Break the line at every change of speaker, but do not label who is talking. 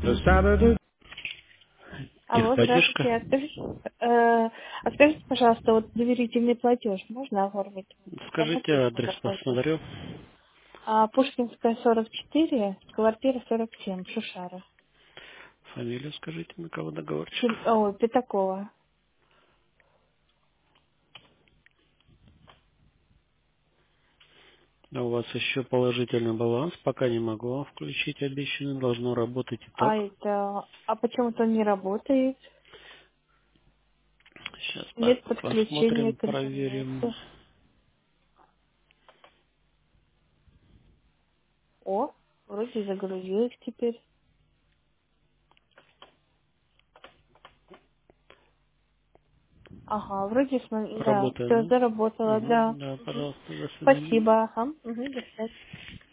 Saturday.
Алло,
Техподдержка.
здравствуйте. Скажите, пожалуйста, вот доверительный платеж можно оформить?
Скажите
Информацию по
адрес,
запросу.
посмотрю.
Пушкинская, 44, квартира 47, Шушара.
Фамилию скажите, на кого договорчик.
Пятакова.
А у вас еще положительный баланс, пока не могу вам включить обещанный, должно работать и так.
Почему-то он не работает.
Сейчас
Нет подключения
посмотрим,
к
проверим.
интернету. О, вроде загрузилось теперь. Ага, вроде, да,
Работает,
все
да?
заработало, да.
Да,
Мгм.
пожалуйста, до свидания.
Спасибо, ага. До свидания.